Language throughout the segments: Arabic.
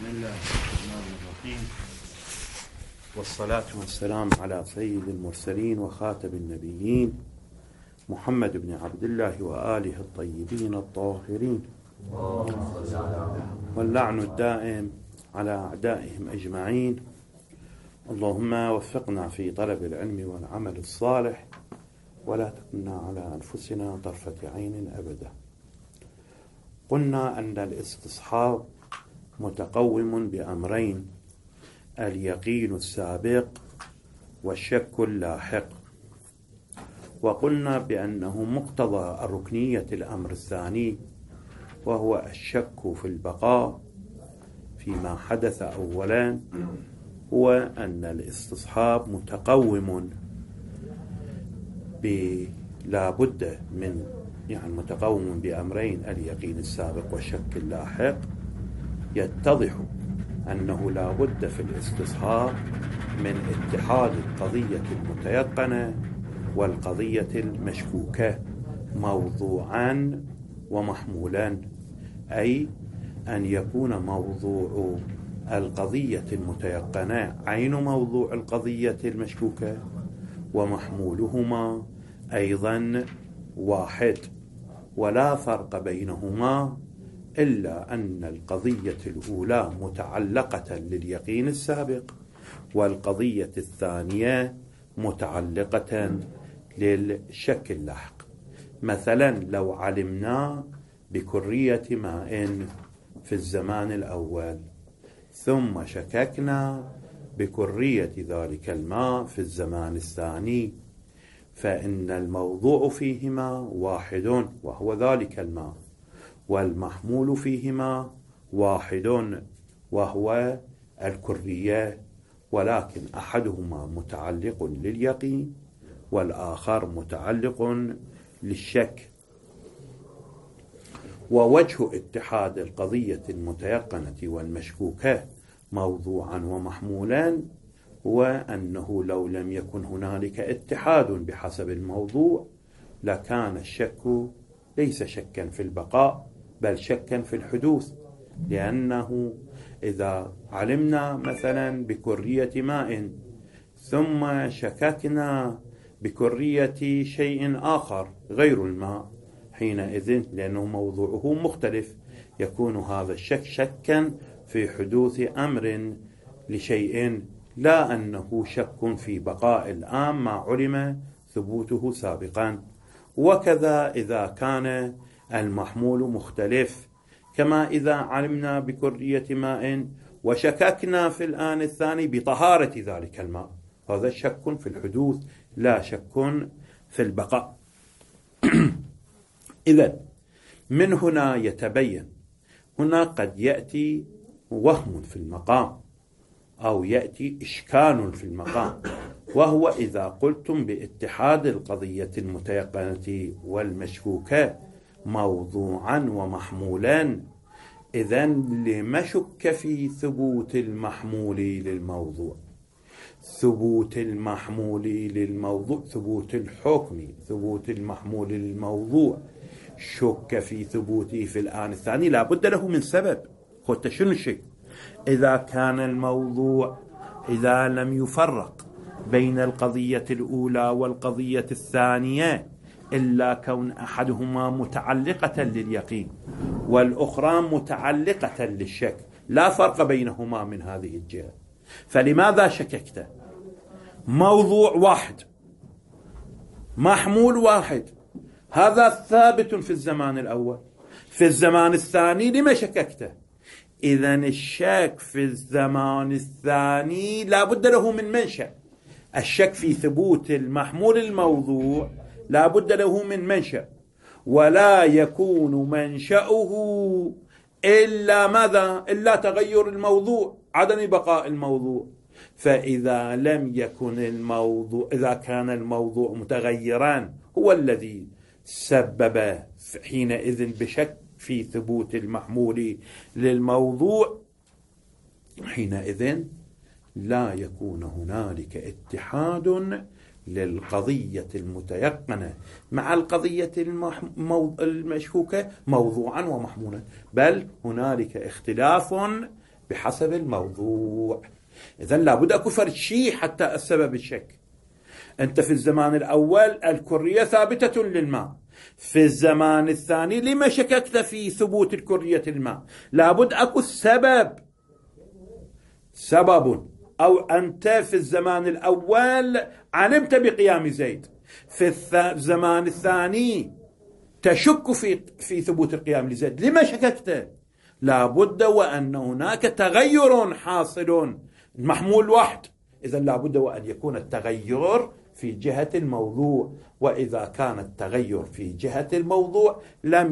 بسم الله الرحمن الرحيم، والصلاة والسلام على سيد المرسلين وخاتم النبيين محمد بن عبد الله وآله الطيبين الطاهرين، واللعن الدائم على أعدائهم أجمعين. اللهم وفقنا في طلب العلم والعمل الصالح، ولا تكلنا على أنفسنا طرفة عين أبدا. قلنا أن الاستصحاب متقوم بأمرين: اليقين السابق والشك اللاحق. وقلنا بأنه مقتضى الركنية الأمر الثاني، وهو الشك في البقاء فيما حدث أولا، هو أن الاستصحاب متقوم لا بد من متقوم بأمرين: اليقين السابق والشك اللاحق. يتضح أنه لا بد في الاستصحاب من اتحاد القضية المتيقنة والقضية المشكوكة موضوعا ومحمولا، أي أن يكون موضوع القضية المتيقنة عين موضوع القضية المشكوكة، ومحمولهما أيضا واحد، ولا فرق بينهما إلا أن القضية الأولى متعلقة لليقين السابق، والقضية الثانية متعلقة للشك اللاحق. مثلا لو علمنا بكرية ماء في الزمان الأول، ثم شككنا بكرية ذلك الماء في الزمان الثاني، فإن الموضوع فيهما واحد وهو ذلك الماء، والمحمول فيهما واحد وهو الكرية، ولكن أحدهما متعلق لليقين والآخر متعلق للشك. ووجه اتحاد القضية المتيقنة والمشكوكة موضوعا ومحمولا هو أنه لو لم يكن هنالك اتحاد بحسب الموضوع، لكان الشك ليس شكا في البقاء بل شكا في الحدوث، لأنه إذا علمنا مثلا بكرية ماء ثم شككنا بكرية شيء آخر غير الماء، حينئذ لأنه موضوعه مختلف يكون هذا الشك شكا في حدوث أمر لشيء، لا أنه شك في بقاء الآن ما علم ثبوته سابقا. وكذا إذا كان المحمول مختلف، كما إذا علمنا بكرية ماء وشككنا في الآن الثاني بطهارة ذلك الماء، هذا شك في الحدوث لا شك في البقاء. إذن من هنا يتبين هنا قد يأتي وهم في المقام أو يأتي إشكال في المقام، وهو إذا قلتم باتحاد القضية المتيقنة والمشكوكة موضوعا ومحمولا، إذن لما شك في ثبوت المحمول للموضوع؟ ثبوت المحمول للموضوع ثبوت الحكم، ثبوت المحمول للموضوع شك في ثبوته في الآن الثاني لا بد له من سبب. قلت شنو الشيء؟ إذا كان الموضوع إذا لم يفرق بين القضية الأولى والقضية الثانية إلا كون أحدهما متعلقة لليقين والأخرى متعلقة للشك، لا فرق بينهما من هذه الجهة، فلماذا شككت؟ موضوع واحد، محمول واحد، هذا ثابت في الزمان الأول، في الزمان الثاني لما شككت؟ إذن الشك في الزمان الثاني لا بد له من منشأ. الشك في ثبوت المحمول الموضوع لا بد له من منشأ، ولا يكون منشأه إلا ماذا؟ إلا تغير الموضوع، عدم بقاء الموضوع. فإذا لم يكن الموضوع، إذا كان الموضوع متغيرا هو الذي سبب حينئذ بشك في ثبوت المحمول للموضوع، حينئذ لا يكون هنالك اتحاد للقضية المتيقنة مع القضية المشكوكة موضوعا ومحمولا، بل هنالك اختلاف بحسب الموضوع. إذن لابد أكو فرد شيء حتى السبب الشك. أنت في الزمان الأول الكرية ثابتة للماء، في الزمان الثاني لما شككت في ثبوت الكرية للماء؟ لابد أكو سبب. أو أنت في الزمان الأول علمت بقيام زيد، في الزمان الثاني تشك في ثبوت القيام لزيد، لما شككت؟ لابد وأن هناك تغير حاصل، المحمول واحد، إذا لابد وأن يكون التغير في جهة الموضوع. وإذا كان التغير في جهة الموضوع لم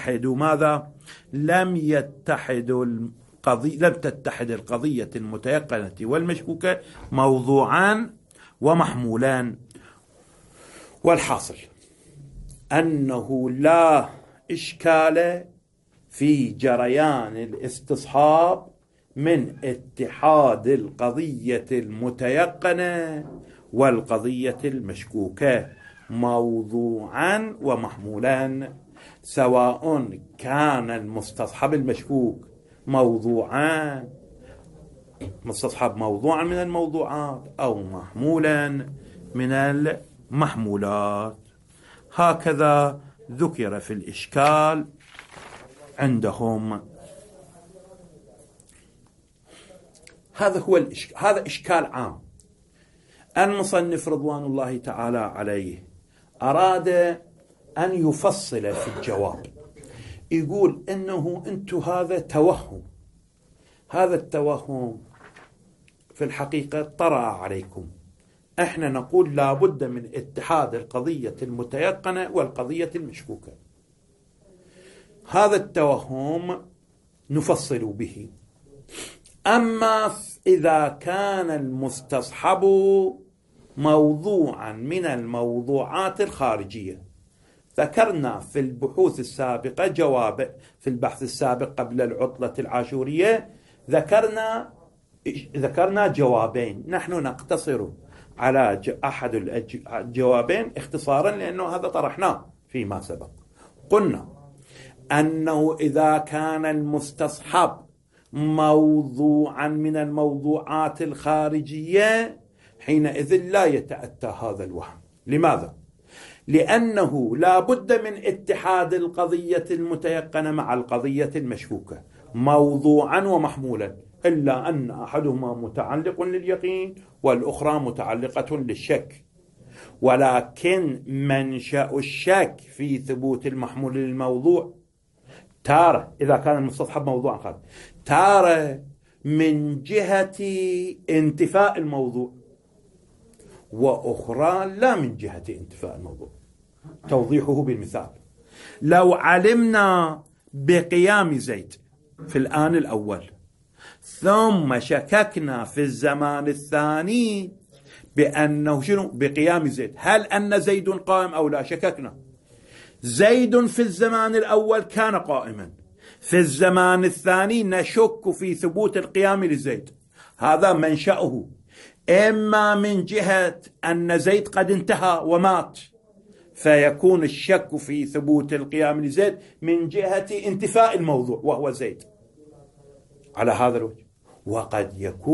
تتحد القضية المتيقنة والمشكوكة موضوعان ومحمولان. والحاصل أنه لا إشكال في جريان الاستصحاب من اتحاد القضية المتيقنة والقضية المشكوكة موضوعان ومحمولان، سواء كان المستصحب المشكوك مستصحب موضوعا من الموضوعات أو محمولا من المحمولات. هكذا ذكر في الإشكال عندهم. هذا هو الإشكال، هذا إشكال عام. المصنف رضوان الله تعالى عليه أراد أن يفصل في الجواب، يقول إنه أنتم هذا توهم، هذا التوهم في الحقيقة طرأ عليكم. احنا نقول لابد من اتحاد القضية المتيقنة والقضية المشكوكة. هذا التوهم نفصل به. أما إذا كان المستصحب موضوعا من الموضوعات الخارجية، ذكرنا في البحوث السابقة جواب، في البحث السابق قبل العطلة العاشورية ذكرنا جوابين، نحن نقتصر على أحد الجوابين اختصارا لأنه هذا طرحناه فيما سبق. قلنا أنه إذا كان المستصحب موضوعا من الموضوعات الخارجية حينئذ لا يتأتى هذا الوهم. لماذا؟ لأنه لا بد من اتحاد القضية المتيقنة مع القضية المشكوكة موضوعا ومحمولا، إلا أن أحدهما متعلق لليقين والأخرى متعلقة للشك. ولكن منشأ الشك في ثبوت المحمول للموضوع تارة إذا كان المستصحب موضوعا خارج، تارة من جهة انتفاء الموضوع، وأخرى لا من جهة انتفاء الموضوع. توضيحه بالمثال: لو علمنا بقيام زيد في الآن الأول ثم شككنا في الزمان الثاني بأنه بقيام زيد، هل أن زيد قائم أو لا؟ شككنا. زيد في الزمان الأول كان قائما، في الزمان الثاني نشك في ثبوت القيام لزيد. هذا منشأه إما من جهة أن زيد قد انتهى ومات فيكون الشك في ثبوت القيام لزيد من جهة انتفاء الموضوع وهو زيد على هذا الوجه. وقد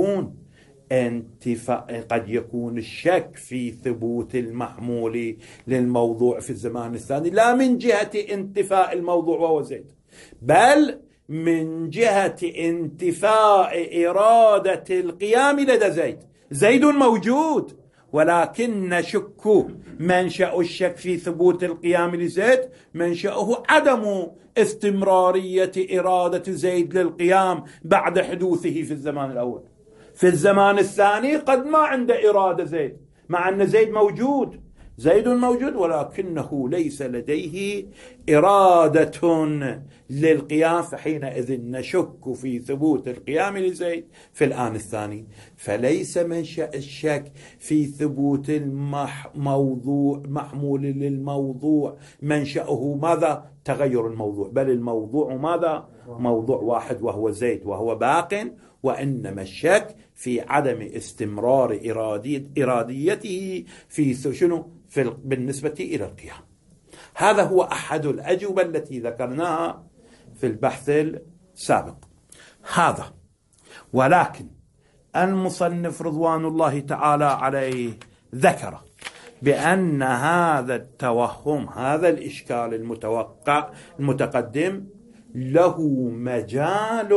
يكون الشك في ثبوت المحمول للموضوع في الزمان الثاني لا من جهة انتفاء الموضوع وهو زيد، بل من جهة انتفاء إرادة القيام لدى زيد. زيد موجود ولكن نشك، منشأ الشك في ثبوت القيام لزيد منشأه عدم استمرارية إرادة زيد للقيام بعد حدوثه في الزمان الأول. في الزمان الثاني قد ما عنده إرادة زيد، مع أن زيد موجود ولكنه ليس لديه إرادة للقيام، فحينئذ نشك في ثبوت القيام لزيد في الآن الثاني. فليس منشأ الشك في ثبوت الموضوع محمول للموضوع منشأه ماذا؟ تغير الموضوع، بل الموضوع ماذا؟ موضوع واحد وهو زيد وهو باق، وإنما الشك في عدم استمرار إراديته في شنو؟ بالنسبة إلى القيام. هذا هو أحد الأجوبة التي ذكرناها في البحث السابق. هذا ولكن المصنف رضوان الله تعالى عليه ذكر بأن هذا التوهم، هذا الإشكال المتقدم له مجال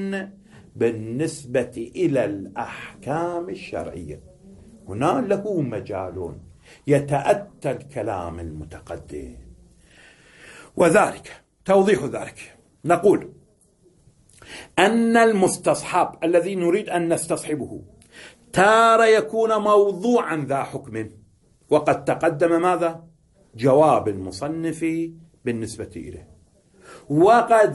بالنسبة إلى الأحكام الشرعية. هنا له مجال يتأتى الكلام المتقدم، وذلك توضيح ذلك نقول أن المستصحب الذي نريد أن نستصحبه تارة يكون موضوعا ذا حكم، وقد تقدم ماذا؟ جواب المصنف بالنسبة إليه. وقد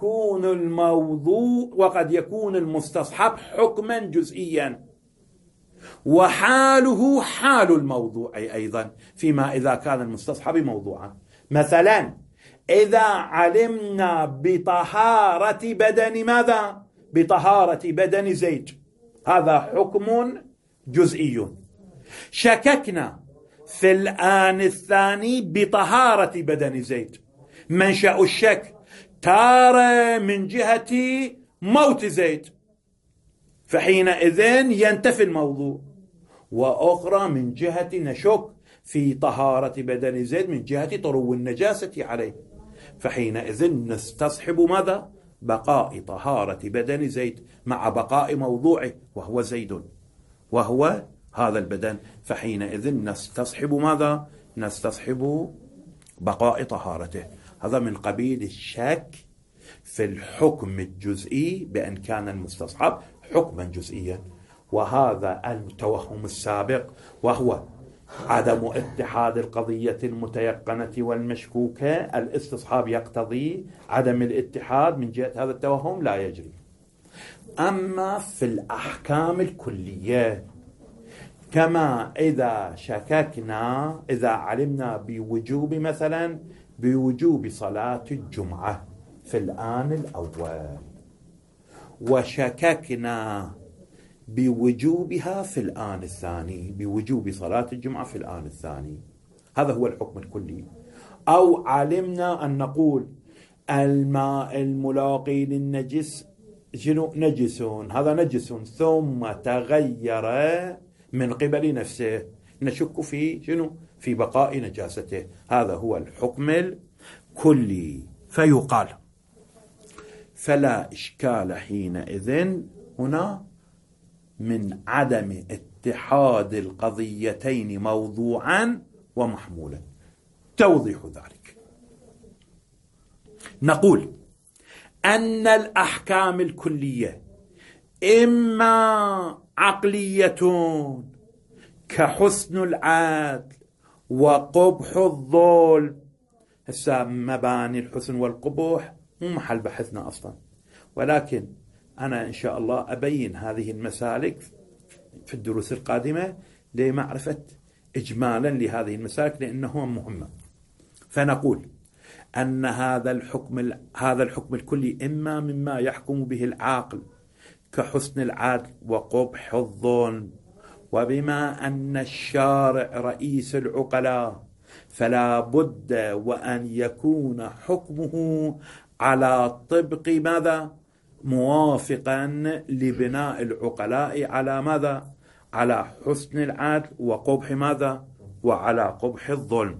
يكون المستصحب حكما جزئيا، وحاله حال الموضوع أيضا فيما إذا كان المستصحب موضوعا. مثلا إذا علمنا بطهارة بدن ماذا؟ بطهارة بدن زيد، هذا حكم جزئي. شككنا في الآن الثاني بطهارة بدن زيد، منشأ الشك تارة من جهة موت زيد، فحينئذ ينتفي الموضوع، وأخرى من جهة نشك في طهارة بدن زيد من جهة طرو النجاسة عليه، فحينئذ نستصحب ماذا؟ بقاء طهارة بدن زيد مع بقاء موضوعه وهو زيد، وهو هذا البدن، فحينئذ نستصحب ماذا؟ نستصحب بقاء طهارته. هذا من قبيل الشك في الحكم الجزئي بأن كان المستصحب حكما جزئيا. وهذا التوهم السابق وهو عدم اتحاد القضية المتيقنة والمشكوكة، الاستصحاب يقتضي عدم الاتحاد، من جهة هذا التوهم لا يجري. أما في الأحكام الكلية، كما إذا شككنا، إذا علمنا بوجوب مثلا بوجوب صلاة الجمعة في الآن الأول، وشككنا بوجوبها في الآن الثاني، بوجوب صلاة الجمعة في الآن الثاني، هذا هو الحكم الكلي. أو علمنا أن نقول الماء الملاقي للنجس نجس، هذا نجس ثم تغير من قبل نفسه، نشك في في بقاء نجاسته، هذا هو الحكم الكلي. فيقال فلا إشكال حينئذ هنا من عدم اتحاد القضيتين موضوعا ومحمولا. توضيح ذلك نقول أن الأحكام الكلية إما عقلية كحسن العدل وقبح الظلم، هسه مباني الحسن والقبح مو محل بحثنا أصلا، ولكن أنا إن شاء الله أبين هذه المسالك في الدروس القادمة لمعرفة إجمالا لهذه المسالك لأنها مهمة. فنقول أن هذا الحكم الكلي إما مما يحكم به العاقل كحسن العدل وقبح الظلم، وبما أن الشارع رئيس العقلاء فلا بد وأن يكون حكمه على طبق ماذا؟ موافقا لبناء العقلاء على ماذا؟ على حسن العدل وقبح ماذا؟ وعلى قبح الظلم،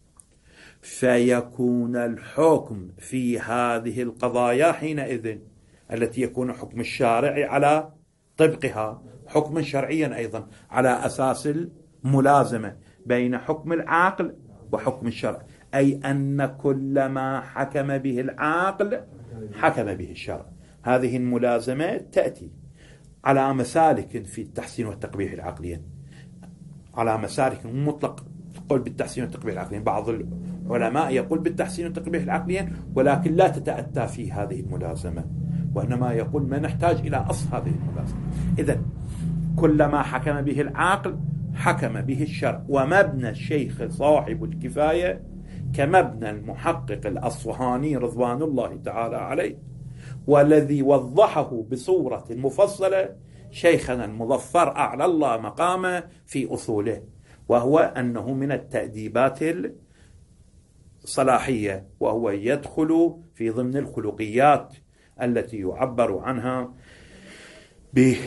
فيكون الحكم في هذه القضايا حينئذ التي يكون حكم الشارع على طبقها حكما شرعيا أيضا على أساس الملازمة بين حكم العقل وحكم الشرع، أي أن كل ما حكم به العقل حكم به الشرع. هذه الملازمة تأتي على مسالك في التحسين والتقبيح العقليين، على مسالك مطلق تقول بالتحسين والتقبيح العقليين، بعض العلماء يقول بالتحسين والتقبيح العقليين ولكن لا تتأتى في هذه الملازمة، وإنما يقول ما نحتاج إلى أصل هذه الملازمة. إذن كل ما حكم به العقل حكم به الشرع. ومبنى الشيخ صاحب الكفاية كمبنى المحقق الأصفهاني رضوان الله تعالى عليه، والذي وضحه بصورة مفصلة شيخنا المظفر أعلى الله مقامه في أصوله، وهو أنه من التأديبات الصلاحية، وهو يدخل في ضمن الخلقيات التي يعبر عنها بأن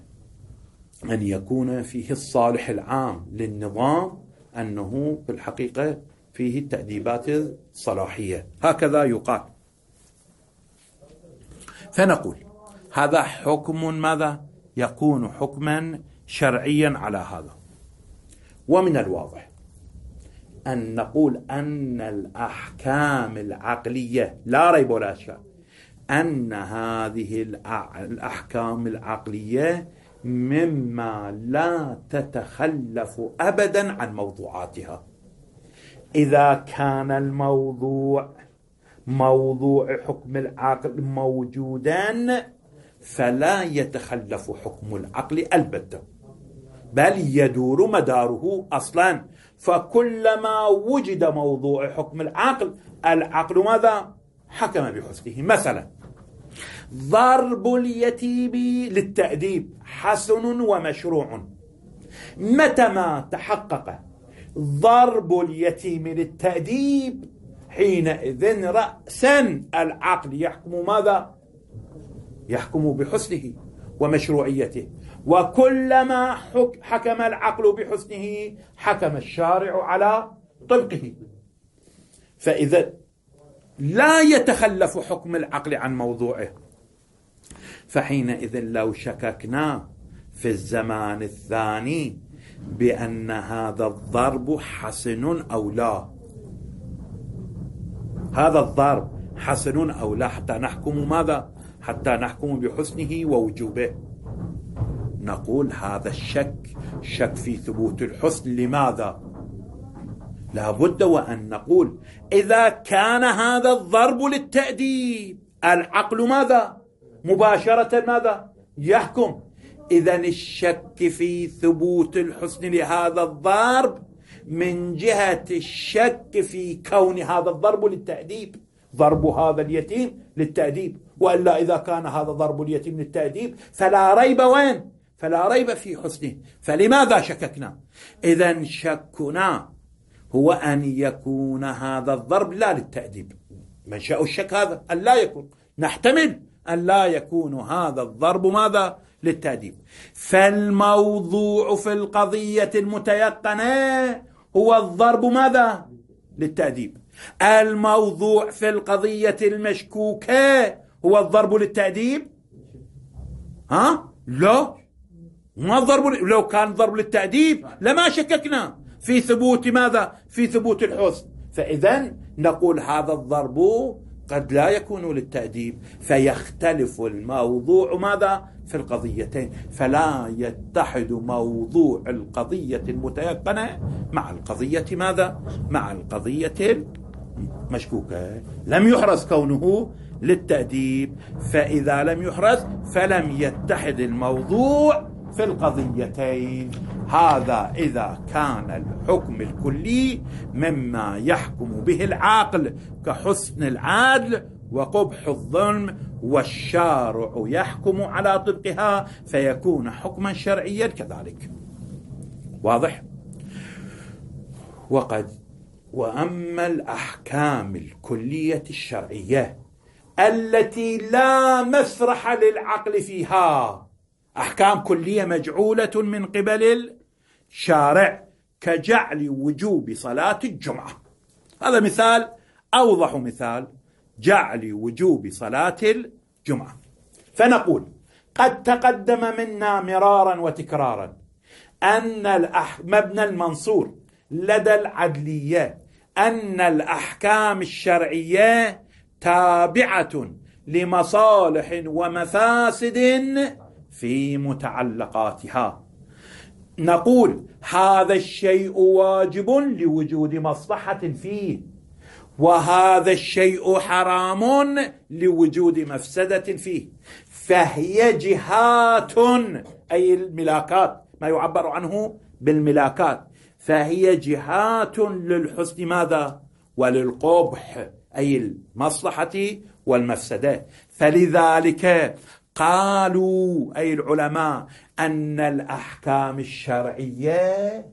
يكون فيه الصالح العام للنظام، أنه في الحقيقة فيه التأديبات الصلاحية، هكذا يقال. فنقول هذا حكم ماذا؟ يكون حكما شرعيا على هذا. ومن الواضح أن نقول أن الأحكام العقلية لا ريب ولا شك أن هذه الأحكام العقلية مما لا تتخلف أبدا عن موضوعاتها. إذا كان موضوع حكم العقل موجودا فلا يتخلف حكم العقل البتة، بل يدور مداره أصلا. فكلما وجد موضوع حكم العقل ماذا؟ حكم بحسنه. مثلا ضرب اليتيم للتأديب حسن ومشروع. متى ما تحقق ضرب اليتيم للتأديب حينئذ رأسا العقل يحكم ماذا؟ يحكم بحسنه ومشروعيته. وكلما حكم العقل بحسنه حكم الشارع على طبقه. فإذا لا يتخلف حكم العقل عن موضوعه، فحينئذ لو شككنا في الزمان الثاني بأن هذا الضرب حسن أو لا، هذا الضرب حسن أو لا، حتى نحكم ماذا؟ حتى نحكم بحسنه ووجوبه، نقول هذا شك في ثبوت الحسن. لماذا؟ لا بد وأن نقول إذا كان هذا الضرب للتأديب العقل ماذا؟ مباشرة ماذا؟ يحكم. إذن الشك في ثبوت الحسن لهذا الضرب من جهة الشك في كون هذا الضرب للتأديب، ضرب هذا اليتيم للتأديب. وإلا إذا كان هذا ضرب اليتيم للتأديب فلا ريب وين؟ فلا ريب في حسنه. فلماذا شككنا؟ إذن شكنا هو أن يكون هذا الضرب لا للتأديب. منشأ الشك هذا أن لا يكون، نحتمل أن لا يكون هذا الضرب ماذا؟ للتأديب. فالموضوع في القضية المتيقنة هو الضرب ماذا؟ للتأديب. الموضوع في القضية المشكوكة هو الضرب للتأديب؟ لا، ما الضرب. لو كان ضرب للتأديب لما شككنا في ثبوت ماذا؟ في ثبوت الحسن. فإذا نقول هذا الضرب قد لا يكون للتأديب، فيختلف الموضوع ماذا؟ في القضيتين، فلا يتحد موضوع القضية المتيقنة مع القضية ماذا؟ مع القضية المشكوكة. لم يحرز كونه للتأديب، فإذا لم يحرز فلم يتحد الموضوع في القضيتين. هذا إذا كان الحكم الكلي مما يحكم به العقل كحسن العدل وقبح الظلم، والشارع يحكم على طبقها فيكون حكما شرعيا كذلك. واضح؟ وأما الأحكام الكلية الشرعية التي لا مسرح للعقل فيها، أحكام كلية مجعولة من قبل الشارع كجعل وجوب صلاة الجمعة، هذا مثال، أوضح مثال، جعل وجوب صلاة الجمعة. فنقول قد تقدم منا مرارا وتكرارا أن مبنى المنصور لدى العدلية أن الأحكام الشرعية تابعة لمصالح ومفاسد في متعلقاتها. نقول هذا الشيء واجب لوجود مصلحة فيه، وهذا الشيء حرام لوجود مفسدة فيه، فهي جهات، أي الملاكات، ما يعبر عنه بالملاكات، فهي جهات للحسن ماذا؟ وللقبح، أي المصلحة والمفسدة. فلذلك قالوا أي العلماء أن الأحكام الشرعية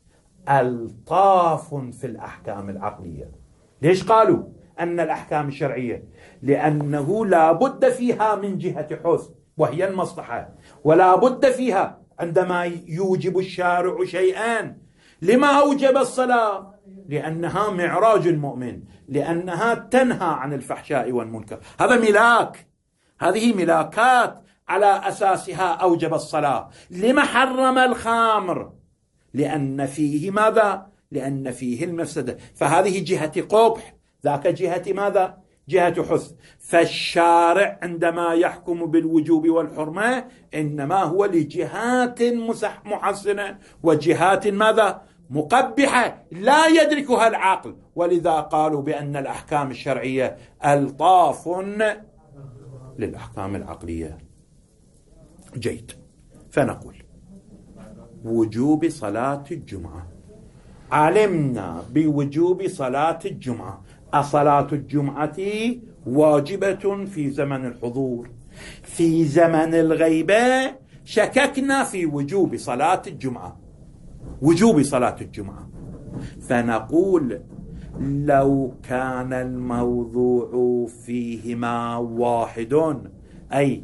ألطاف في الأحكام العقلية. ليش قالوا أن الأحكام الشرعية؟ لأنه لا بد فيها من جهة حسن، وهي المصلحة، ولا بد فيها عندما يوجب الشارع شيئا. لما أوجب الصلاة؟ لأنها معراج المؤمن، لأنها تنهى عن الفحشاء والمنكر. هذا ملاك، هذه ملاكات على أساسها أوجب الصلاة. لما حرم الخمر؟ لأن فيه ماذا؟ لأن فيه المفسدة. فهذه جهة قبح، ذاك جهة ماذا؟ جهة حث. فالشارع عندما يحكم بالوجوب والحرمة إنما هو لجهات محسنة وجهات ماذا؟ مقبحة لا يدركها العقل. ولذا قالوا بأن الأحكام الشرعية ألطاف للأحكام العقلية. جيد. فنقول وجوب صلاة الجمعة، علمنا بوجوب صلاة الجمعة. صلاة الجمعة واجبة في زمن الحضور. في زمن الغيبة شككنا في وجوب صلاة الجمعة، وجوب صلاة الجمعة. فنقول لو كان الموضوع فيهما واحد، أي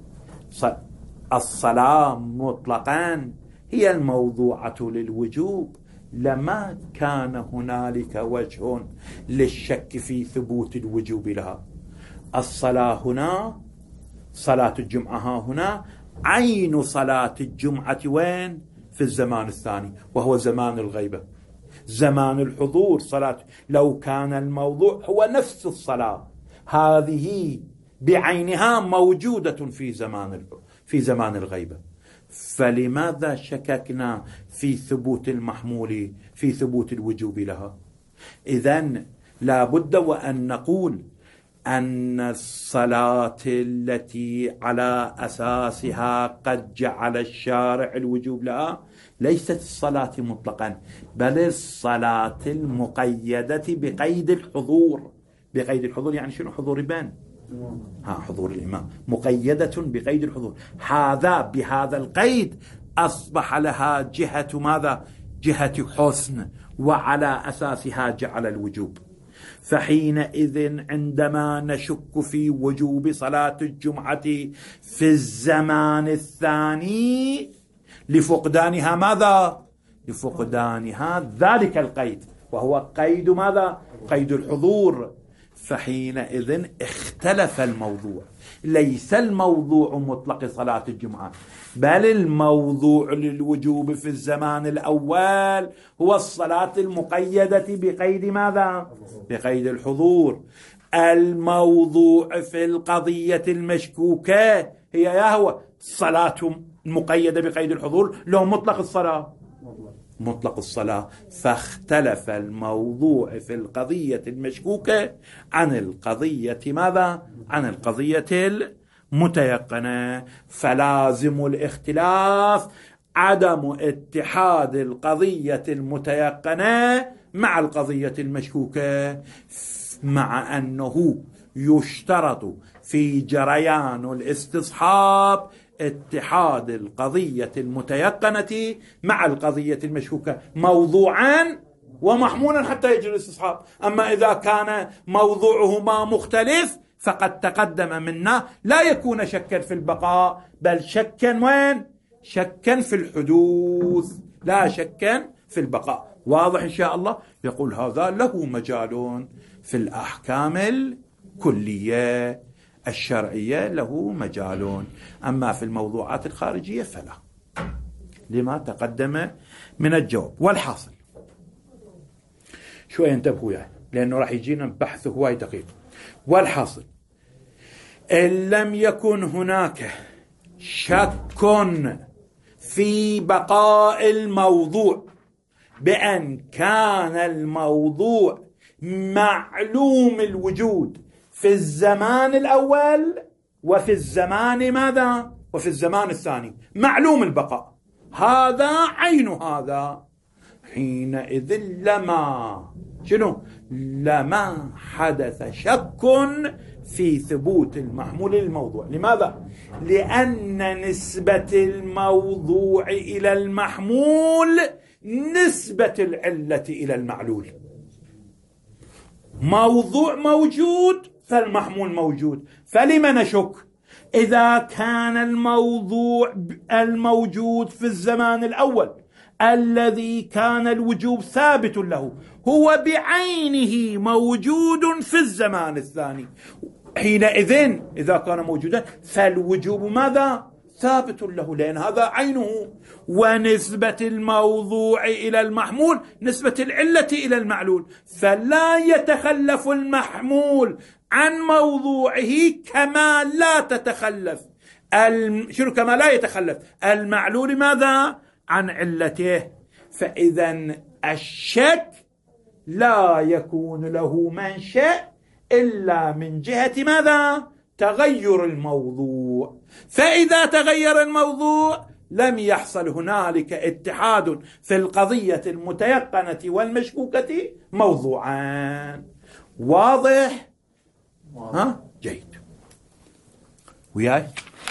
الصلاة مطلقا هي الموضوعة للوجوب، لما كان هنالك وجه للشك في ثبوت الوجوب لها. الصلاة هنا، صلاة الجمعة هنا عين صلاة الجمعة وين؟ في الزمان الثاني، وهو زمان الغيبة. زمان الحضور صلاة، لو كان الموضوع هو نفس الصلاة هذه بعينها موجودة في زمان الغيبة، فلماذا شككنا في ثبوت المحمول، في ثبوت الوجوب لها؟ إذن لا بد وأن نقول أن الصلاة التي على أساسها قد جعل الشارع الوجوب لها ليست الصلاة مطلقا، بل الصلاة المقيدة بقيد الحضور. بقيد الحضور يعني شنو؟ حضور الإمام، حضور الإمام مقيدة بقيد الحضور. هذا بهذا القيد أصبح لها جهة ماذا؟ جهة حسن، وعلى أساسها جعل الوجوب. فحينئذ عندما نشك في وجوب صلاة الجمعة في الزمان الثاني لفقدانها ماذا؟ لفقدانها ذلك القيد، وهو قيد ماذا؟ قيد الحضور. فحينئذ اختلف الموضوع، ليس الموضوع مطلق صلاة الجمعة، بل الموضوع للوجوب في الزمان الأول هو الصلاة المقيدة بقيد ماذا؟ بقيد الحضور. الموضوع في القضية المشكوكة هي يهوى الصلاة المقيدة بقيد الحضور لو مطلق الصلاة، مطلق الصلاة. فاختلف الموضوع في القضية المشكوكة عن القضية ماذا؟ عن القضية المتيقنة. فلازم الاختلاف عدم اتحاد القضية المتيقنة مع القضية المشكوكة، مع أنه يشترط في جريان الاستصحاب اتحاد القضية المتيقنة مع القضية المشكوكة موضوعا ومحمولا حتى يجري الاستصحاب. أما إذا كان موضوعهما مختلف فقد تقدم منا لا يكون شكا في البقاء، بل شكا وين؟ شكا في الحدوث، لا شكا في البقاء. واضح إن شاء الله؟ يقول هذا له مجال في الأحكام الكلية الشرعية، له مجال، أما في الموضوعات الخارجية فلا، لما تقدم من الجواب. والحاصل شوية انتبهوا يعني، لأنه راح يجينا بحث هواي دقيق. والحاصل إن لم يكن هناك شك في بقاء الموضوع بأن كان الموضوع معلوم الوجود في الزمان الأول وفي الزمان ماذا؟ وفي الزمان الثاني معلوم البقاء، هذا عين هذا، حينئذ لما حدث شك في ثبوت المحمول للموضوع. لماذا؟ لأن نسبة الموضوع إلى المحمول نسبة العلة إلى المعلول. موضوع موجود فالمحمول موجود، فلما نشك؟ إذا كان الموضوع الموجود في الزمان الأول الذي كان الوجوب ثابت له هو بعينه موجود في الزمان الثاني، حينئذ إذا كان موجودا فالوجوب ماذا؟ ثابت له، لأن هذا عينه. ونسبة الموضوع إلى المحمول نسبة العلة إلى المعلول، فلا يتخلف المحمول عن موضوعه كما لا تتخلف شنو كما لا يتخلف المعلول ماذا؟ عن علته. فإذا الشك لا يكون له منشأ إلا من جهة ماذا؟ تغير الموضوع. فإذا تغير الموضوع لم يحصل هنالك اتحاد في القضية المتيقنة والمشكوكة موضوعان. واضح؟ جيد. وياي؟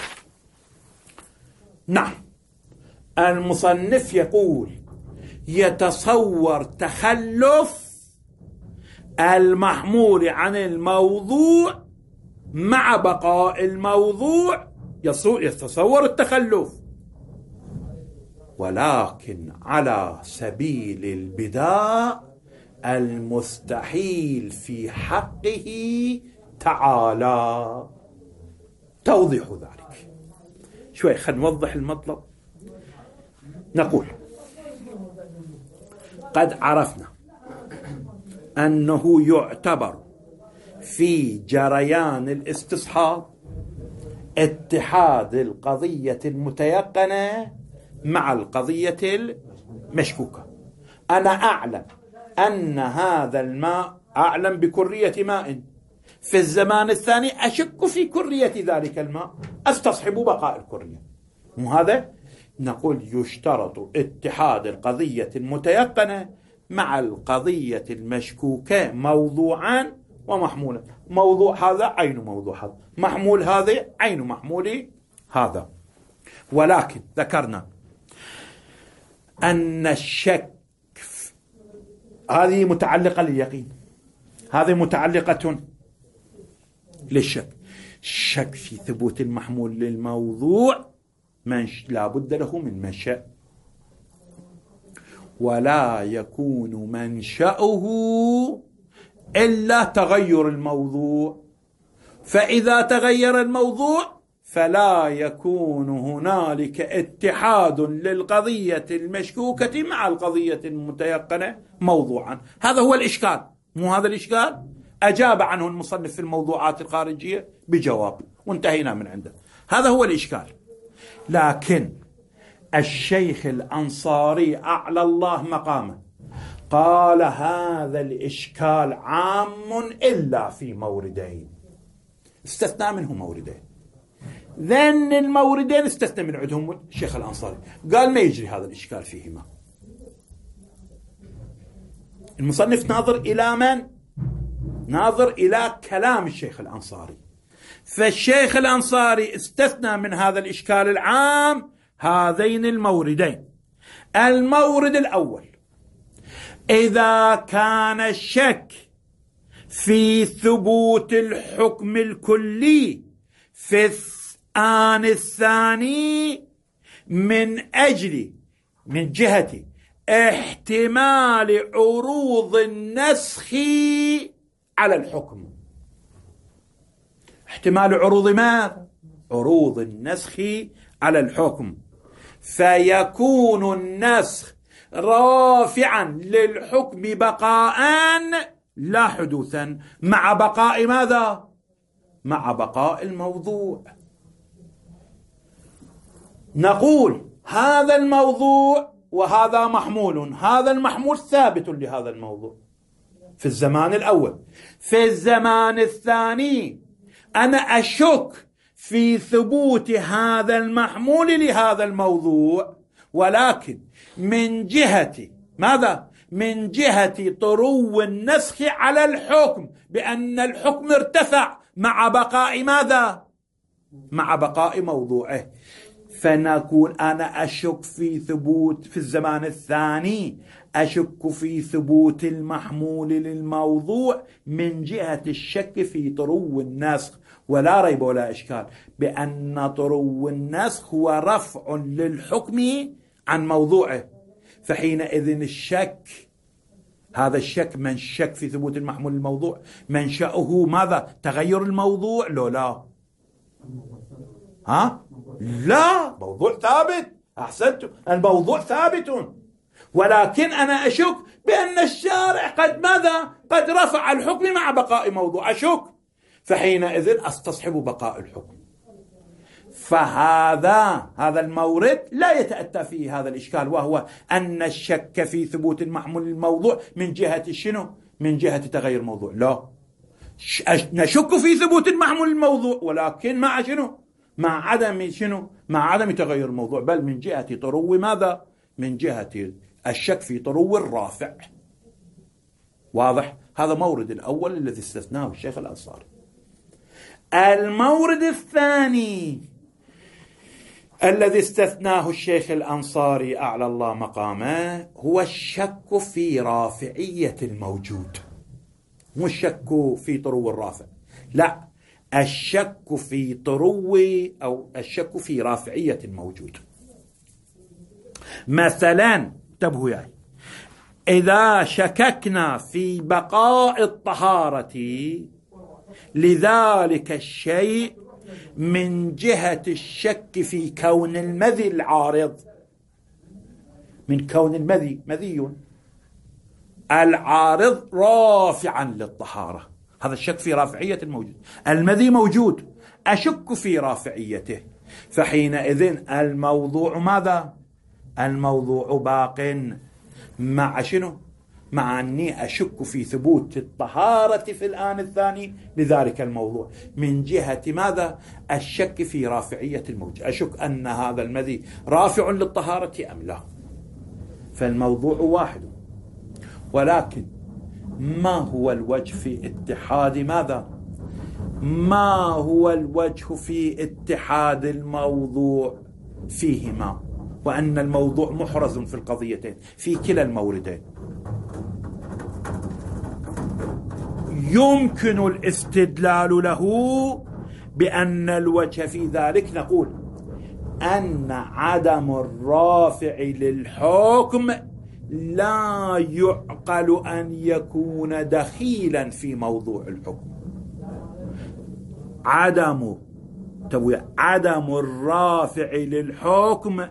نعم. المصنف يقول يتصور تخلف المحمول عن الموضوع مع بقاء الموضوع، يتصور التخلف، ولكن على سبيل البداء المستحيل في حقه تعالى. توضيح ذلك شوي، خلينا نوضح المطلب. نقول قد عرفنا أنه يعتبر في جريان الاستصحاب اتحاد القضية المتيقنة مع القضية المشكوكة. أنا أعلم أن هذا الماء، أعلم بكرية ماء في الزمان الثاني، أشك في كرية ذلك الماء، أستصحب بقاء الكرية. مو هذا؟ نقول يشترط اتحاد القضية المتيقنة مع القضية المشكوكة موضوعان ومحمولا. موضوع هذا عين موضوع هذا، محمول هذا عين محمول هذا. ولكن ذكرنا أن الشك هذه متعلقة لليقين، هذه متعلقة للشك. الشك في ثبوت المحمول للموضوع لا بد له من منشأ، ولا يكون منشأه إلا تغير الموضوع. فإذا تغير الموضوع فلا يكون هنالك اتحاد للقضية المشكوكة مع القضية المتيقنة موضوعا. هذا هو الإشكال، مو هذا الإشكال؟ أجاب عنه المصنف في الموضوعات الخارجية بجواب وانتهينا من عنده. هذا هو الإشكال. لكن الشيخ الأنصاري أعلى الله مقامه قال هذا الإشكال عام إلا في موردين، استثنى منه موردين. ذن الموردين استثنى من عندهم الشيخ الأنصاري، قال ما يجري هذا الإشكال فيهما. المصنف ناظر إلى من؟ ناظر إلى كلام الشيخ الأنصاري. فالشيخ الأنصاري استثنى من هذا الإشكال العام هذين الموردين. المورد الأول: إذا كان الشك في ثبوت الحكم الكلي في الآن الثاني من جهة احتمال عروض النسخ على الحكم. احتمال عروض ماذا؟ عروض النسخ على الحكم، فيكون النسخ رافعا للحكم بقاء لا حدوثا، مع بقاء ماذا؟ مع بقاء الموضوع. نقول هذا الموضوع وهذا محمول، هذا المحمول ثابت لهذا الموضوع في الزمان الأول. في الزمان الثاني أنا أشك في ثبوت هذا المحمول لهذا الموضوع، ولكن من جهة ماذا؟ من جهة طرو النسخ على الحكم، بأن الحكم ارتفع مع بقاء ماذا؟ مع بقاء موضوعه. فنقول أنا أشك في ثبوت في الزمان الثاني أشك في ثبوت المحمول للموضوع من جهة الشك في طرو النسخ، ولا ريب ولا إشكال بأن طرو النسخ هو رفع للحكم عن موضوعه. فحينئذ الشك، هذا الشك من شك في ثبوت المحمول للموضوع منشأه ماذا؟ تغير الموضوع؟ لا لا، موضوع ثابت. أحسنتم، الموضوع ثابت، ولكن أنا أشك بأن الشارع قد ماذا؟ قد رفع الحكم مع بقاء موضوع، أشك، فحينئذ أستصحب بقاء الحكم. فهذا المورد لا يتأتى فيه هذا الإشكال، وهو أن الشك في ثبوت المحمول للموضوع من جهة شنو؟ من جهة تغير الموضوع. لا، نشك في ثبوت المحمول للموضوع، ولكن مع شنو؟ مع عدم شنو؟ مع عدم تغير الموضوع، بل من جهة طرو ماذا؟ من جهة الشك في طرو الرافع. واضح؟ هذا مورد الأول الذي استثناه الشيخ الأنصاري. المورد الثاني الذي استثناه الشيخ الأنصاري أعلى الله مقامه هو الشك في رافعية الموجود. مو الشك في طرو الرافع، لا، الشك في طرو أو الشك في رافعية الموجود. مثلا انتبهوا يعني، إذا شككنا في بقاء الطهارة لذلك الشيء من جهة الشك في كون المذي العارض، من كون مذي العارض رافعا للطهارة، هذا الشك في رافعية الموجود. المذي موجود، أشك في رافعيته، فحينئذ الموضوع ماذا؟ الموضوع باق مع شنو؟ مع أني أشك في ثبوت الطهارة في الآن الثاني لذلك الموضوع من جهة ماذا؟ الشك في رافعية الموجود، أشك أن هذا المذي رافع للطهارة أم لا. فالموضوع واحد، ولكن ما هو الوجه في اتحاد ماذا؟ ما هو الوجه في اتحاد الموضوع فيهما، وأن الموضوع محرز في القضيتين في كلا الموردين؟ يمكن الاستدلال له بأن الوجه في ذلك نقول أن عدم الرافع للحكم لا يعقل أن يكون دخيلا في موضوع الحكم. عدم الرافع للحكم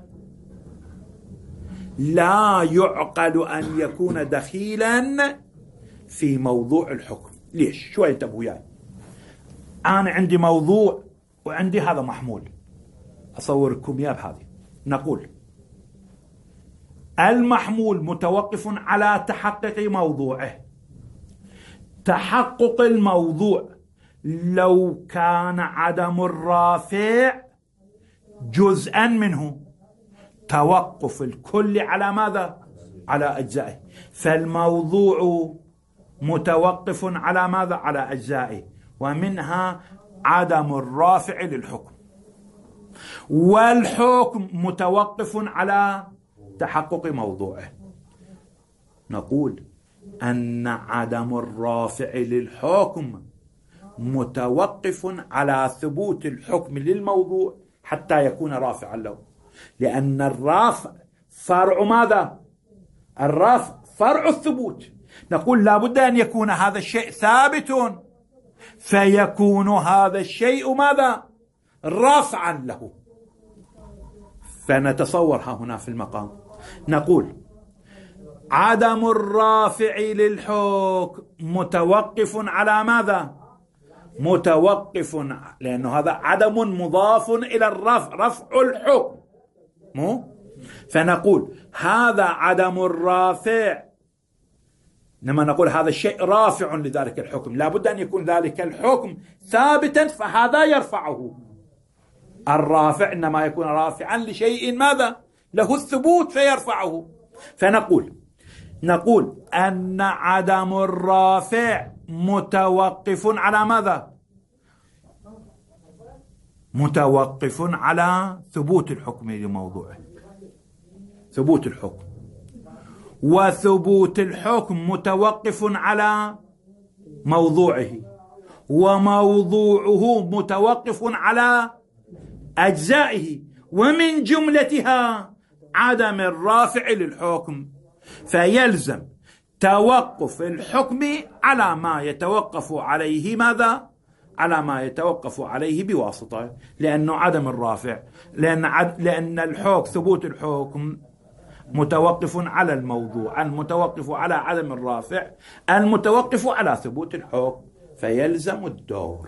لا يعقل أن يكون دخيلا في موضوع الحكم. ليش؟ شوي انتبهوا يعني. أنا عندي موضوع وعندي هذا محمول، أصوركم إياه بهذه. نقول المحمول متوقف على تحقق موضوعه. تحقق الموضوع لو كان عدم الرافع جزءا منه، توقف الكل على ماذا؟ على أجزائه. فالموضوع متوقف على ماذا؟ على أجزائه، ومنها عدم الرافع للحكم، والحكم متوقف على تحقق موضوعه. نقول أن عدم الرافع للحكم متوقف على ثبوت الحكم للموضوع حتى يكون رافعا له، لأن الرافع فرع ماذا؟ الرافع فرع الثبوت. نقول لابد أن يكون هذا الشيء ثابت، فيكون هذا الشيء ماذا؟ رافعا له. فنتصور ها هنا في المقام نقول عدم الرافع للحكم متوقف على ماذا؟ متوقف، لأنه هذا عدم مضاف إلى الرفع، رفع الحكم فنقول هذا عدم الرافع. لما نقول هذا الشيء رافع لذلك الحكم لابد أن يكون ذلك الحكم ثابتا، فهذا يرفعه. الرافع إنما يكون رافعا لشيء ماذا؟ له الثبوت فيرفعه. نقول أن عدم الرافع متوقف على ماذا؟ متوقف على ثبوت الحكم لموضوعه، ثبوت الحكم. وثبوت الحكم متوقف على موضوعه، وموضوعه متوقف على أجزائه، ومن جملتها عدم الرافع للحكم، فيلزم توقف الحكم على ما يتوقف عليه ماذا؟ على ما يتوقف عليه بواسطة، لأنه عدم الرافع، لأن الحكم ثبوت الحكم متوقف على الموضوع، المتوقف على عدم الرافع، المتوقف على ثبوت الحكم، فيلزم الدور.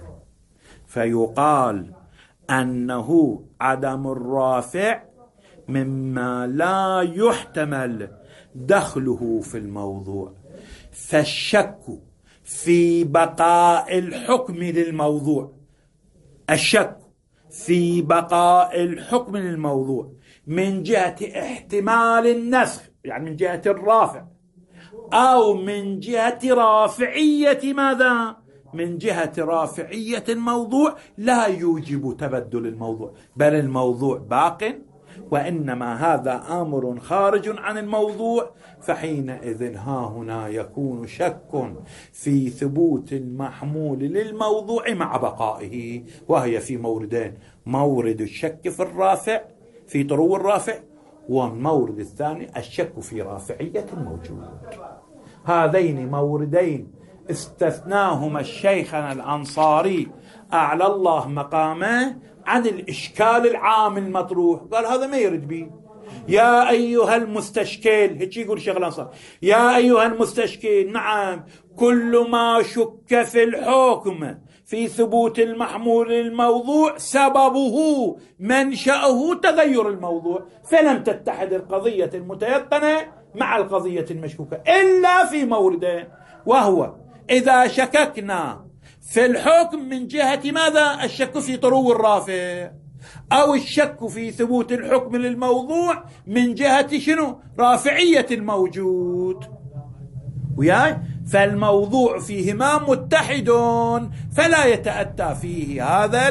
فيقال أنه عدم الرافع مما لا يحتمل دخله في الموضوع، فالشك في بقاء الحكم للموضوع، الشك في بقاء الحكم للموضوع من جهة احتمال النسخ، يعني من جهة الرافع، أو من جهة رافعية ماذا؟ من جهة رافعية الموضوع، لا يوجب تبدل الموضوع، بل الموضوع باق، وإنما هذا أمر خارج عن الموضوع. فحينئذ ها هنا يكون شك في ثبوت المحمول للموضوع مع بقائه، وهي في موردين: مورد الشك في الرافع، في طرو الرافع، والمورد الثاني الشك في رافعية الموجود. هذين موردين استثناهما الشيخنا الأنصاري أعلى الله مقامه عن الإشكال العام المطروح، قال هذا ما يرد به. يا أيها المستشكل، هيك يقول الشيخ الأنصاري، يا أيها المستشكل، نعم كل ما شك في الحكم في ثبوت المحمول للموضوع سببه منشأه تغير الموضوع، فلم تتحد القضية المتيقنة مع القضية المشكوكة إلا في موردين، وهو إذا شككنا في الحكم من جهة ماذا؟ الشك في طرو الرافع، أو الشك في ثبوت الحكم للموضوع من جهة شنو؟ رافعية الموجود. وياي؟ فالموضوع فيهما متحد، فلا يتأتى فيه هذا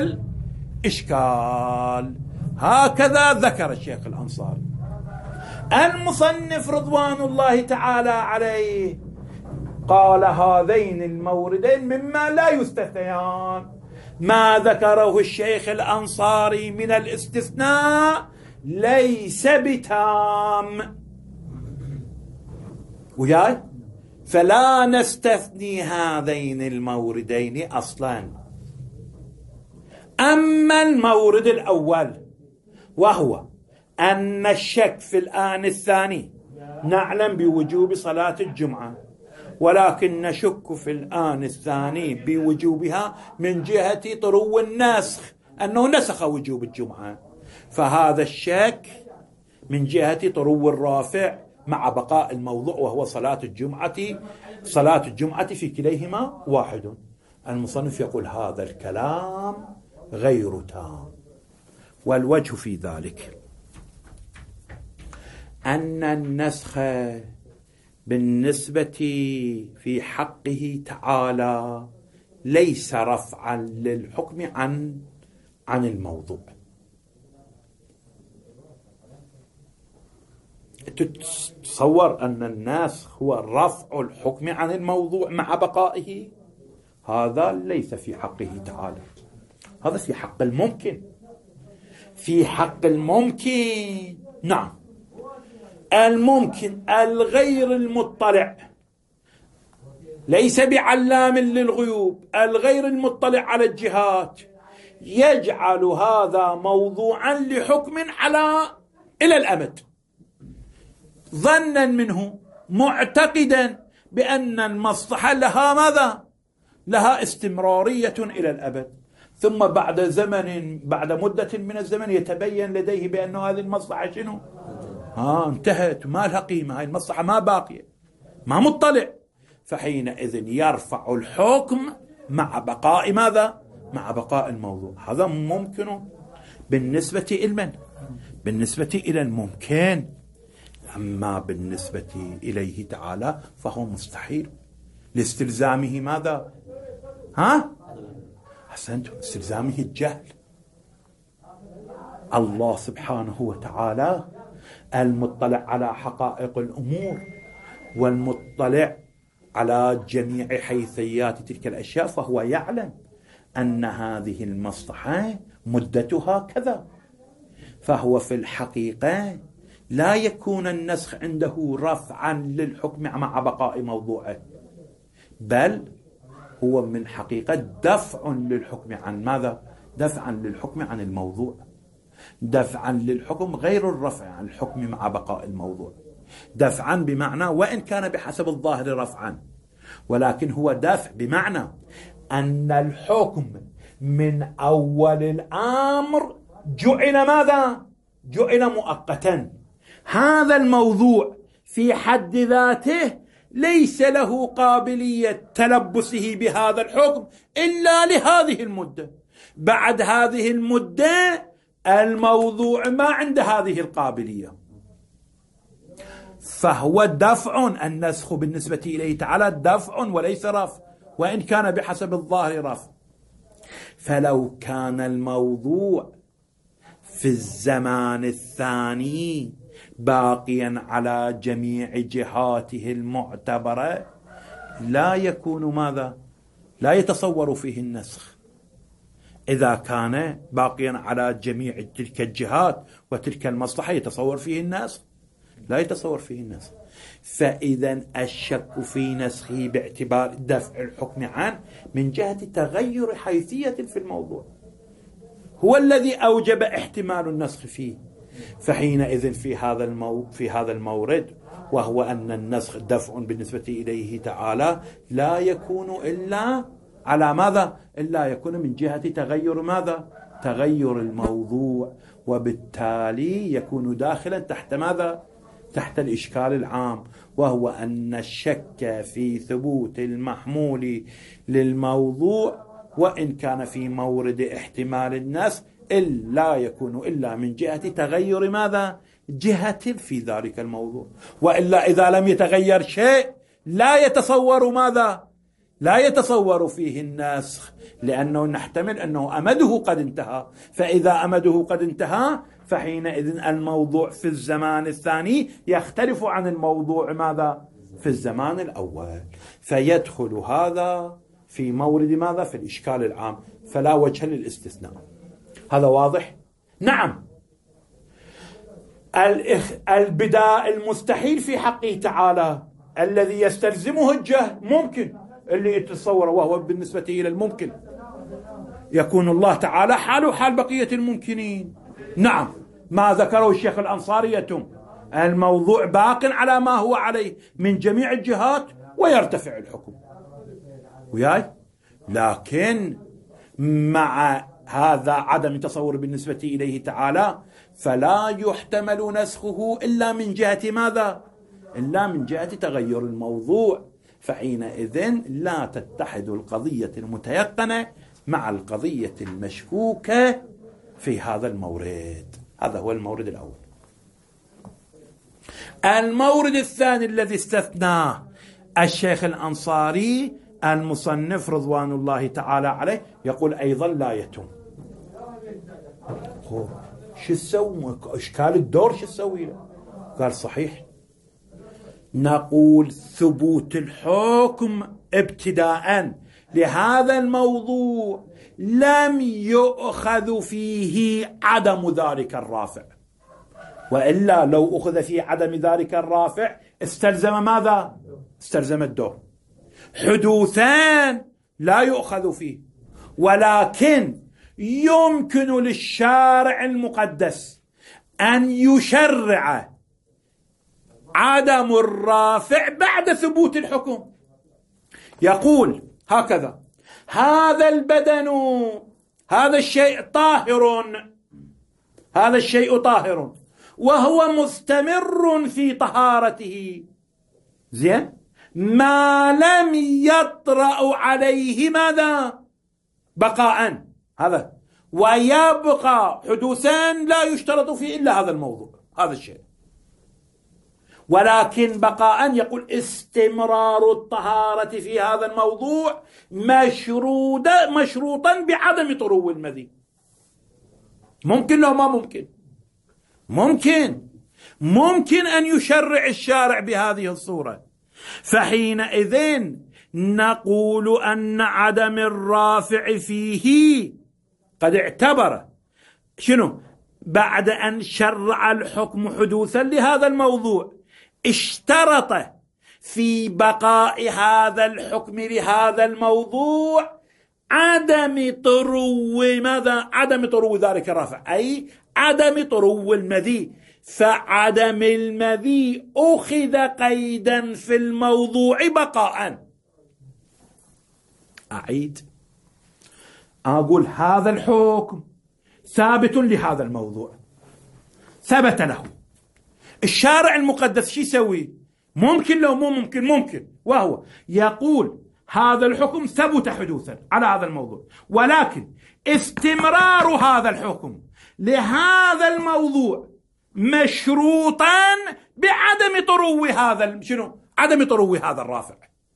الإشكال. هكذا ذكر الشيخ الأنصاري. المصنف رضوان الله تعالى عليه قال هذين الموردين مما لا يستثنيان. ما ذكره الشيخ الأنصاري من الاستثناء ليس بتام، وياي؟ فلا نستثني هذين الموردين أصلا. أما المورد الأول وهو أن الشك في الآن الثاني، نعلم بوجوب صلاة الجمعة، ولكن نشك في الآن الثاني بوجوبها من جهة طرو النسخ، أنه نسخ وجوب الجمعة، فهذا الشك من جهة طرو الرافع مع بقاء الموضوع وهو صلاة الجمعة. صلاة الجمعة في كليهما واحد. المصنف يقول هذا الكلام غير تام، والوجه في ذلك أن النسخ بالنسبة في حقه تعالى ليس رفعا للحكم عن الموضوع. تتصور أن النسخ هو رفع الحكم عن الموضوع مع بقائه؟ هذا ليس في حقه تعالى، هذا في حق الممكن. في حق الممكن، نعم، الممكن الغير المطلع، ليس بعلام للغيوب، الغير المطلع على الجهات، يجعل هذا موضوعا لحكم إلى الأبد، ظنا منه، معتقدا بأن المصلحة لها ماذا؟ لها استمرارية إلى الأبد، ثم بعد مدة من الزمن يتبين لديه بأن هذه المصلحة شنو؟ انتهت، ما لها قيمة، هاي المصلحة ما باقية، ما مطلع، فحينئذ يرفع الحكم مع بقاء ماذا؟ مع بقاء الموضوع. هذا ممكن بالنسبة إلى بالنسبة إلى الممكن، أما بالنسبة إليه تعالى فهو مستحيل لاستلزامه ماذا؟ أحسنتم، استلزامه الجهل. الله سبحانه وتعالى المطلع على حقائق الأمور والمطلع على جميع حيثيات تلك الأشياء فهو يعلم أن هذه المصلحة مدتها كذا، فهو في الحقيقة لا يكون النسخ عنده رفعا للحكم مع بقاء موضوعه، بل هو من حقيقة دفع للحكم عن ماذا؟ دفعا للحكم عن الموضوع، دفعا للحكم غير الرفع عن الحكم مع بقاء الموضوع. دفعا بمعنى وإن كان بحسب الظاهر رفعا، ولكن هو دفع بمعنى أن الحكم من أول الأمر جعل ماذا؟ جعل مؤقتا. هذا الموضوع في حد ذاته ليس له قابلية تلبسه بهذا الحكم إلا لهذه المدة. بعد هذه المدة الموضوع ما عند هذه القابلية، فهو دفع. النسخ بالنسبة إليه تعالى دفع وليس رفع، وإن كان بحسب الظاهر رفع. فلو كان الموضوع في الزمان الثاني باقيا على جميع جهاته المعتبرة لا يكون ماذا؟ لا يتصور فيه النسخ. إذا كان باقيا على جميع تلك الجهات وتلك المصلحة يتصور فيه النسخ؟ لا يتصور فيه النسخ. فإذا الشك في نسخه باعتبار دفع الحكم عنه من جهة تغير حيثية في الموضوع هو الذي أوجب احتمال النسخ فيه. فحينئذ في هذا المورد، وهو أن النسخ دفع بالنسبة إليه تعالى، لا يكون إلا على ماذا؟ إلا يكون من جهة تغير ماذا؟ تغير الموضوع، وبالتالي يكون داخلا تحت ماذا؟ تحت الإشكال العام، وهو أن الشك في ثبوت المحمول للموضوع وإن كان في مورد احتمال النسخ لا يكون إلا من جهة تغير ماذا؟ جهة في ذلك الموضوع. وإلا إذا لم يتغير شيء لا يتصور ماذا؟ لا يتصور فيه النسخ، لأنه نحتمل أنه أمده قد انتهى. فإذا أمده قد انتهى فحينئذ الموضوع في الزمان الثاني يختلف عن الموضوع ماذا؟ في الزمان الأول، فيدخل هذا في مورد ماذا؟ في الإشكال العام، فلا وجه للاستثناء. هذا واضح؟ نعم. البداء المستحيل في حقه تعالى الذي يستلزمه الجهل ممكن، اللي يتصور، وهو بالنسبة إلى الممكن يكون الله تعالى حاله حال بقية الممكنين. نعم، ما ذكره الشيخ الأنصاري يتم، الموضوع باق على ما هو عليه من جميع الجهات ويرتفع الحكم وياي. لكن مع هذا عدم التصور بالنسبة إليه تعالى فلا يحتمل نسخه إلا من جهة ماذا؟ إلا من جهة تغير الموضوع. فحينئذ لا تتحد القضية المتيقنة مع القضية المشكوكة في هذا المورد. هذا هو المورد الأول. المورد الثاني الذي استثناه الشيخ الأنصاري المصنف رضوان الله تعالى عليه يقول أيضا لا يتم. شو تسوي؟ إشكال الدور شو تسوي له؟ قال صحيح، نقول ثبوت الحكم ابتداء لهذا الموضوع لم يؤخذ فيه عدم ذلك الرافع، وإلا لو أخذ فيه عدم ذلك الرافع استلزم ماذا؟ استلزم الدور. حدوثان لا يؤخذ فيه، ولكن يمكن للشارع المقدس أن يشرع عدم الرافع بعد ثبوت الحكم. يقول هكذا: هذا البدن، هذا الشيء طاهر، هذا الشيء طاهر وهو مستمر في طهارته، زين، ما لم يطرأ عليه ماذا؟ بقاء. هذا ويبقى حدوثان لا يشترط فيه إلا هذا الموضوع، هذا الشيء، ولكن بقاء يقول استمرار الطهارة في هذا الموضوع مشروطا بعدم طرو المذي. ممكن لو ما ممكن؟ ممكن أن يشرع الشارع بهذه الصورة، فحينئذ نقول أن عدم الرافع فيه قد اعتبر شنو؟ بعد أن شرع الحكم حدوثا لهذا الموضوع اشترط في بقاء هذا الحكم لهذا الموضوع عدم طرو ماذا؟ عدم طرو ذلك الرافع، أي عدم طرو المذي. فعدم المذي أخذ قيدا في الموضوع بقاء. أعيد أقول هذا الحكم ثابت لهذا الموضوع، ثبت له الشارع المقدس. شو يسوي؟ ممكن لو مو ممكن، ممكن، وهو يقول هذا الحكم ثبت حدوثا على هذا الموضوع، ولكن استمرار هذا الحكم لهذا الموضوع مشروطا بعدم طرو هذا شنو؟ عدم طرو هذا الرافع.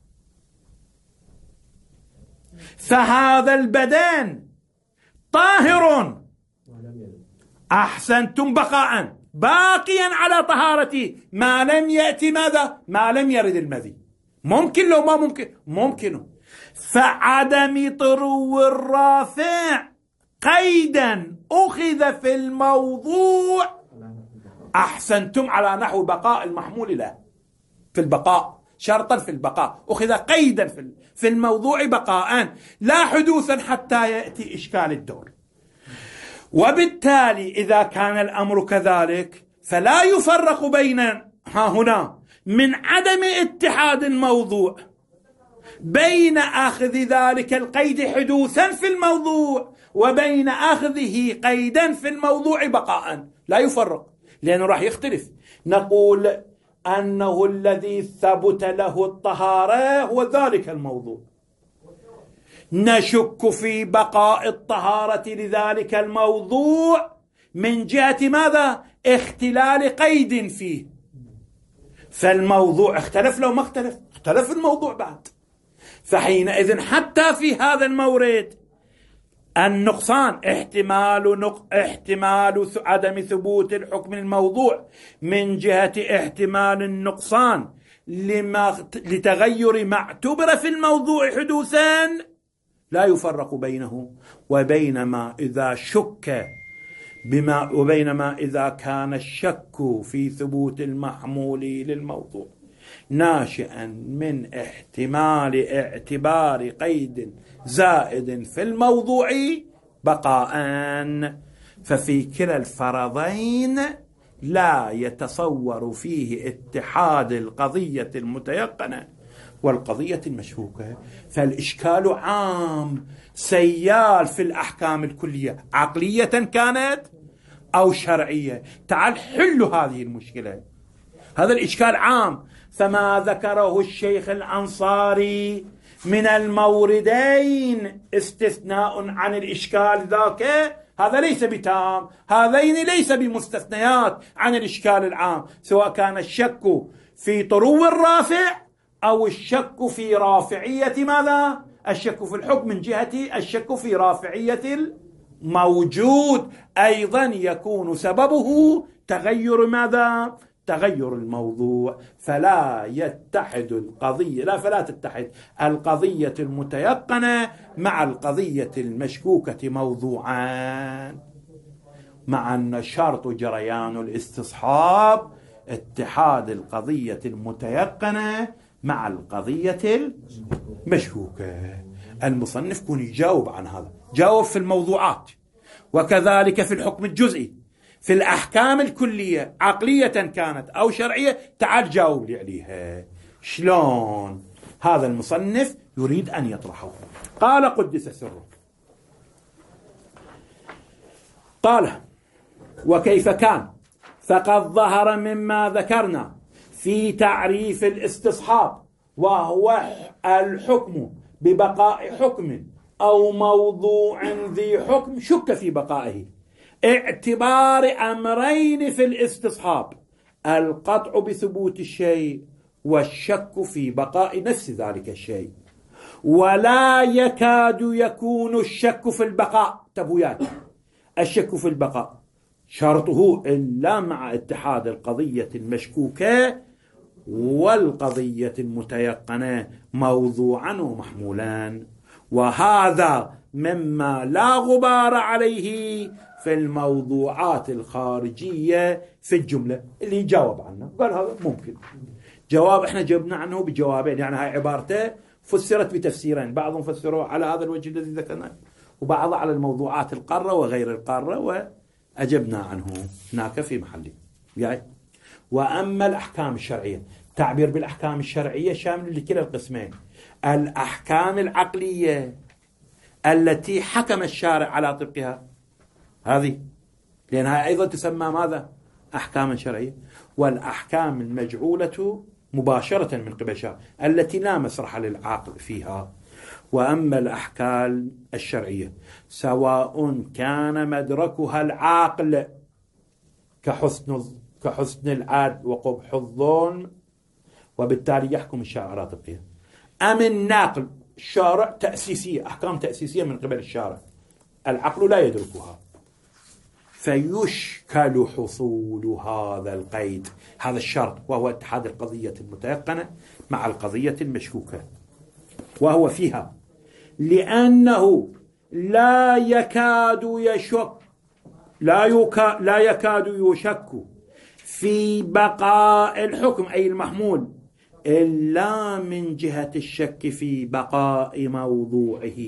فهذا البدن طاهر، أحسنتم، بقاء، باقيا على طهارته ما لم يأتي ماذا؟ ما لم يرد المذي. ممكن لو ما ممكن، ممكن. فعدم طرو الرافع قيدا أخذ في الموضوع، أحسنتم، على نحو بقاء المحمول له في البقاء، شرطا في البقاء، أخذ قيدا في الموضوع بقاء لا حدوثا حتى يأتي إشكال الدور. وبالتالي إذا كان الأمر كذلك فلا يفرق بين هنا من عدم اتحاد الموضوع بين أخذ ذلك القيد حدوثا في الموضوع وبين أخذه قيدا في الموضوع بقاء، لا يفرق، لأنه راح يختلف. نقول أنه الذي ثبت له الطهارة هو ذلك الموضوع، نشك في بقاء الطهارة لذلك الموضوع من جهة ماذا؟ اختلال قيد فيه. فالموضوع اختلف لو ما اختلف، اختلف الموضوع بعد. فحينئذ حتى في هذا المورد النقصان احتمال عدم ثبوت الحكم الموضوع من جهة احتمال النقصان لتغير ما اعتبر في الموضوع حدوثا لا يفرق بينه وبينما إذا كان الشك في ثبوت المحمول للموضوع ناشئا من احتمال اعتبار قيد زائد في الموضوع بقاء. ففي كلا الفرضين لا يتصور فيه اتحاد القضية المتيقنة والقضية المشكوكة. فالإشكال عام سيال في الأحكام الكلية، عقلية كانت أو شرعية. تعال حلوا هذه المشكلة، هذا الإشكال عام. فما ذكره الشيخ الأنصاري من الموردين استثناء عن الإشكال ذاك، هذا ليس بتام، هذين ليس بمستثنيات عن الإشكال العام، سواء كان الشك في طرو الرافع أو الشك في رافعية ماذا؟ الشك في الحكم من جهة الشك في رافعية الموجود، أيضا يكون سببه تغير ماذا؟ تغير الموضوع. فلا تتحد القضية المتيقنة مع القضية المشكوكة موضوعان، مع أن شرط جريان الاستصحاب اتحاد القضية المتيقنة مع القضية المشكوكة. المصنف كون يجاوب عن هذا، جاوب في الموضوعات، وكذلك في الحكم الجزئي، في الأحكام الكلية عقلية كانت أو شرعية، تعال جاوب لي عليها. شلون؟ هذا المصنف يريد أن يطرحه. قال قدس سره، قال: وكيف كان؟ فقد ظهر مما ذكرنا في تعريف الاستصحاب، وهو الحكم ببقاء حكم أو موضوع ذي حكم شك في بقائه، اعتبار أمرين في الاستصحاب: القطع بثبوت الشيء والشك في بقاء نفس ذلك الشيء. ولا يكاد يكون الشك في البقاء، تبويات، الشك في البقاء شرطه إلا مع اتحاد القضية المشكوكة والقضية المتيقنة موضوعا ومحمولا، وهذا مما لا غبار عليه في الموضوعات الخارجية في الجملة. اللي جاوب عنه قال هذا ممكن جواب، احنا جبنا عنه بجوابين، يعني هاي عبارته فسرت بتفسيرين، بعضهم فسروا على هذا الوجه الذي ذكرناه وبعض على الموضوعات القارة وغير القارة، وأجبنا عنه هناك في محله. يعني وأما الأحكام الشرعية، تعبير بالأحكام الشرعية شامل لكلا القسمين، الأحكام العقلية التي حكم الشارع على طبقها، هذه لأنها أيضا تسمى ماذا؟ أحكاما شرعية، والأحكام المجعولة مباشرة من قبل الشارع التي لا مسرح للعاقل فيها. وأما الأحكام الشرعية سواء كان مدركها العاقل كحسن العدل وقبح الظلم وبالتالي يحكم الشارع على طبقها، أم الناقل الشارع تأسيسية، أحكام تأسيسية من قبل الشارع العقل لا يدركها، فيشكل حصول هذا القيد، هذا الشرط، وهو اتحاد القضية المتيقنة مع القضية المشكوكة، وهو فيها لأنه لا يكاد يشك في بقاء الحكم أي المحمول إلا من جهة الشك في بقاء موضوعه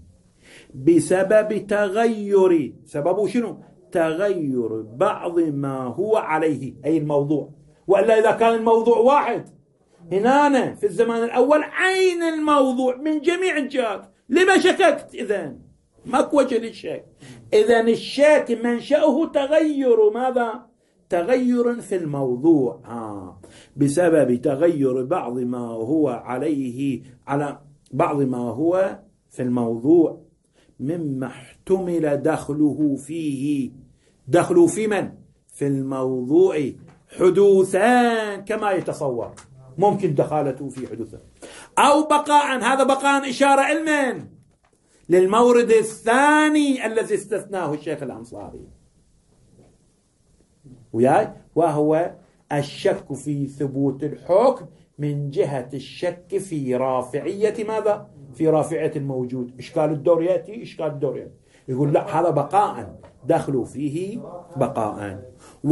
بسبب تغير، سببه شنو؟ تغير بعض ما هو عليه أي الموضوع، وإلا إذا كان الموضوع واحد هنا في الزمان الأول عين الموضوع من جميع الجهات، لما شككت؟ إذن ماك وجه للشك، إذن الشك منشأه تغير ماذا؟ تغير في الموضوع بسبب تغير بعض ما هو عليه على بعض ما هو في الموضوع مما احتمل دخله فيه، دخله في من؟ في الموضوع حدوثان كما يتصور، ممكن دخالته في حدوثان، أو بقاء، هذا بقاء إشارة علما للمورد الثاني الذي استثناه الشيخ الأنصاري، وهو الشك في ثبوت الحكم من جهة الشك في رافعية ماذا؟ في رافعية الموجود، إشكال الدور يأتي، إشكال الدور يأتي، يقول لا هذا بقاء دخلوا فيه بقاء،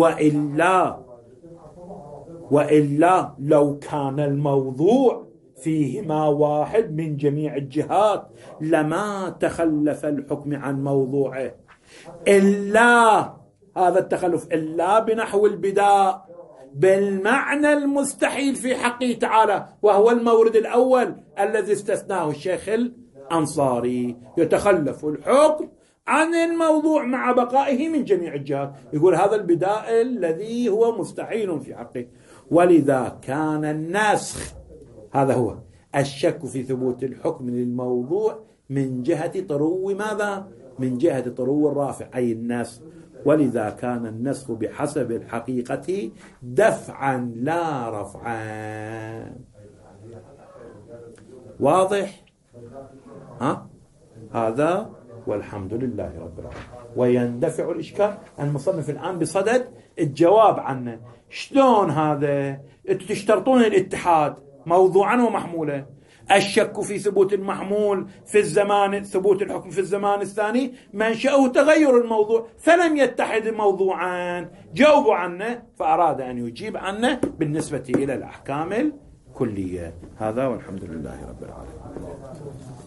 وإلا لو كان الموضوع فيهما واحد من جميع الجهات لما تخلف الحكم عن موضوعه، إلا هذا التخلف إلا بنحو البداء بالمعنى المستحيل في حقه تعالى، وهو المورد الأول الذي استثناه الشيخ الأنصاري، يتخلف الحكم عن الموضوع مع بقائه من جميع الجهات، يقول هذا البداء الذي هو مستحيل في حقه. ولذا كان النسخ، هذا هو الشك في ثبوت الحكم للموضوع من جهة طرو ماذا؟ من جهة طرو الرافع أي النسخ، ولذا كان النسخ بحسب الحقيقة دفعا لا رفعا. واضح؟ هذا والحمد لله رب العالمين. ويندفع الإشكال المصنف الآن بصدد الجواب عنه، شلون هذا تشترطون الاتحاد موضوعا ومحمولا، الشك في ثبوت المحمول في الزمان، ثبوت الحكم في الزمان الثاني منشأه تغير الموضوع فلم يتحد موضوعان، جاوبوا عنه، فأراد أن يجيب عنه بالنسبة إلى الأحكام الكلية. هذا والحمد لله رب العالمين.